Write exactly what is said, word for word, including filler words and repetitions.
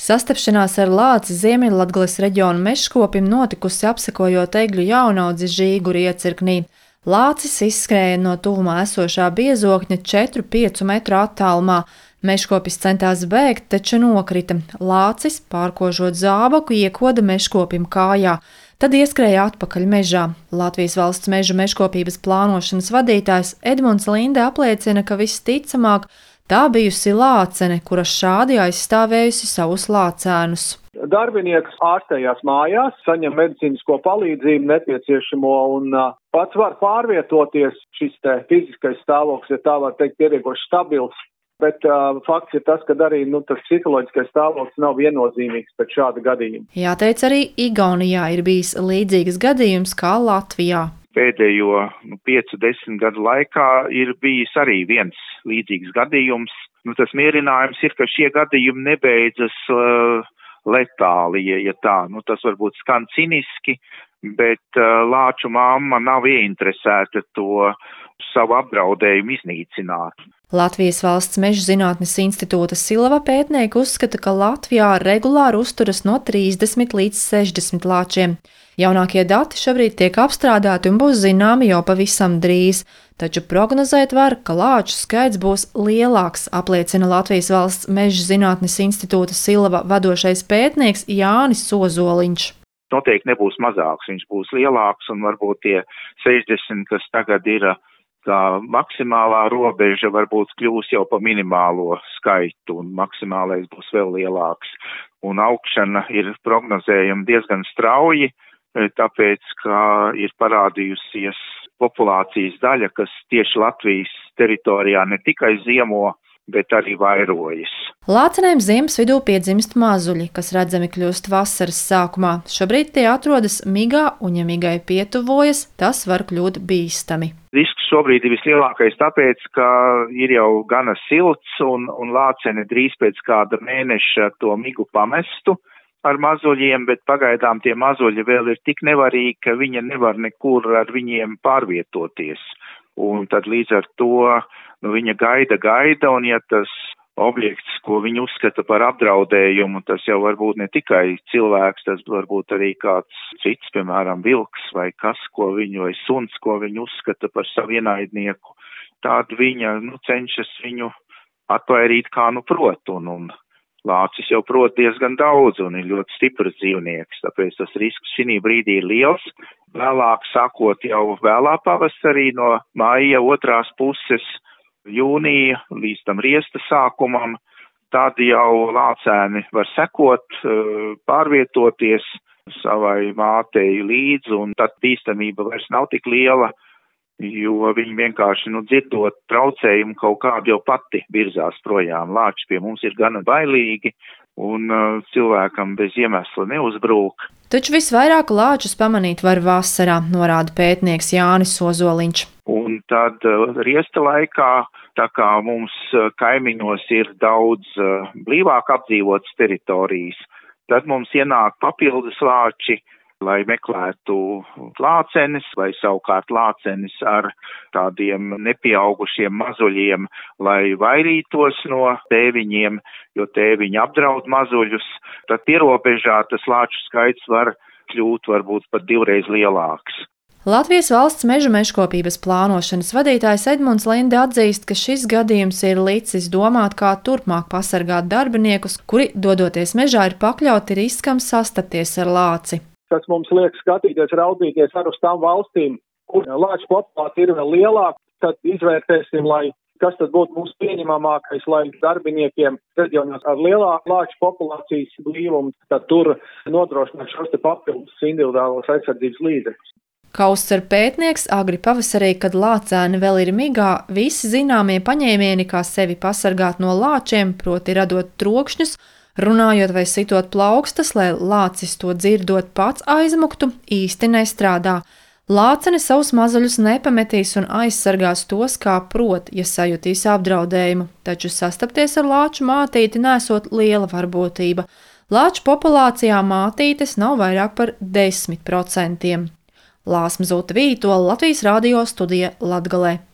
Sastapšanās ar lāci Ziemeļlatgales reģiona mežkopim notikusi apsekojot egļu jaunaudzi Žīguri iecirknī. Lācis izskrēja no tuvumā esošā biezokņa četru piecu metru attālumā. Mežkopis centās bēgt, taču nokrita. Lācis, pārkožot zābaku, iekoda mežkopim kājā. Tad ieskrēja atpakaļ mežā. Latvijas valsts mežu mežkopības plānošanas vadītājs Edmunds Linde apliecina, ka visticamāk tā bijusi lācene, kura šādi aizstāvējusi savus lācēnus. Darbinieks ārstējās mājās, saņem medicīnisko palīdzību nepieciešamo un uh, pats var pārvietoties. Šis te fiziskais stāvoklis, ja tā var teikt, pietiekoši stabils. Bet uh, fakts ir tas, ka arī nu, tas psiholoģiskais stāvoklis nav viennozīmīgs pēc šāda gadījuma. Jāteic, arī Igaunijā ir bijis līdzīgs gadījums kā Latvijā. Pēdējo nu, piecu, desmit gadu laikā ir bijis arī viens līdzīgs gadījums. Nu, tas mierinājums ir, ka šie gadījumi nebeidzas uh, letāli, ja, ja tā. Nu, tas varbūt skan ciniski, bet uh, lāču mamma nav ieinteresēta to savu apdraudējumu iznīcināt. Latvijas valsts meža zinātnes institūta Silava pētnieki uzskata, ka Latvijā regulāri uzturas no trīsdesmit līdz sešdesmit lāčiem. Jaunākie dati šobrīd tiek apstrādāti un būs zināmi jau pavisam drīz, taču prognozēt var, ka lāču skaits būs lielāks, apliecina Latvijas valsts meža zinātnes institūta Silava vadošais pētnieks Jānis Ozoliņš. Noteikti nebūs mazāks, viņš būs lielāks un varbūt tie sešdesmit, kas tagad ir tā maksimālā robeža, varbūt kļūs jau pa minimālo skaitu un maksimālais būs vēl lielāks. Un augšana ir prognozējama diezgan strauji, tāpēc, ka ir parādījusies populācijas daļa, kas tieši Latvijas teritorijā ne tikai ziemo, bet arī vairojas. Lācenēm ziemas vidū piedzimst mazuļi, kas redzami kļūst vasaras sākumā. Šobrīd tie atrodas migā, un ja migai pietuvojas, tas var kļūt bīstami. Risks šobrīd ir vislielākais tāpēc, ka ir jau gana silts un, un lācene drīz pēc kāda mēneša to migu pamestu ar mazuļiem, bet pagaidām tie mazuļi vēl ir tik nevarīgi, ka viņa nevar nekur ar viņiem pārvietoties. Un tad līdz ar to nu, viņa gaida, gaida, un ja tas objekts, ko viņa uzskata par apdraudējumu, tas jau var būt ne tikai cilvēks, tas var būt arī kāds cits, piemēram, vilks vai kas, ko viņu, vai suns, ko viņa uzskata par savu ienaidnieku, tad viņa nu, cenšas viņu atvairīt kā nu prot, un, un lācis jau prot diezgan daudz un ir ļoti stiprs dzīvnieks, tāpēc tas risks šī brīdī ir liels. Vēlāk sākot jau vēlā pavasarī no maija otrās puses, jūnija līdz tam riesta sākumam, tad jau lācēni var sekot, pārvietoties savai mātei līdzi, un tad bīstamība vairs nav tik liela, jo viņi vienkārši, nu, dzirdot traucējumu kaut kādu jau pati virzās projām. Lāči pie mums ir gana bailīgi, un uh, cilvēkam bez iemesla neuzbrūk. Taču visvairāk lāčus pamanīt var vasarā, norāda pētnieks Jānis Ozoliņš. Un tad uh, riesta laikā, tā kā mums uh, kaimiņos ir daudz uh, blīvāk apdzīvotas teritorijas, tad mums ienāk papildus lāči, lai meklētu lācenes vai savukārt lācenes ar tādiem nepieaugušiem mazuļiem, lai vairītos no tēviņiem, jo tēviņi apdraud mazuļus, tad pierobežā tas lāču skaits var kļūt varbūt pat divreiz lielāks. Latvijas valsts mežu mežkopības plānošanas vadītājs Edmunds Linde atzīst, ka šis gadījums ir licis domāt, kā turpmāk pasargāt darbiniekus, kuri, dodoties mežā, ir pakļauti riskam sastapties ar lāci. Tas mums liek skatīties, raudzīties ar uz tām valstīm, kur lāču populācija ir vēl lielāka, tad izvērtēsim, lai kas tad būtu mums pieņemamākais, lai darbiniekiem reģionos ar lielāku lāču populācijas blīvumu, tad tur nodrošināt šos te papildus individuālos aizsardzības līdzekļus. Kauscer pētnieks agri pavasarī, kad lācēni vēl ir migā, visi zināmie paņēmieni, kā sevi pasargāt no lāčiem, proti radot trokšņus, runājot vai sitot plaukstas, lai lācis to dzirdot pats aizmuktu, īsti nestrādā. Lācene savus mazuļus nepametīs un aizsargās tos, kā prot, ja sajutīs apdraudējumu, taču sastapties ar lāču mātīti nesot liela varbūtība. Lāču populācijā mātītes nav vairāk par desmit procentiem. Lāsma Zūta Vītola, Latvijas radio studija Latgalē.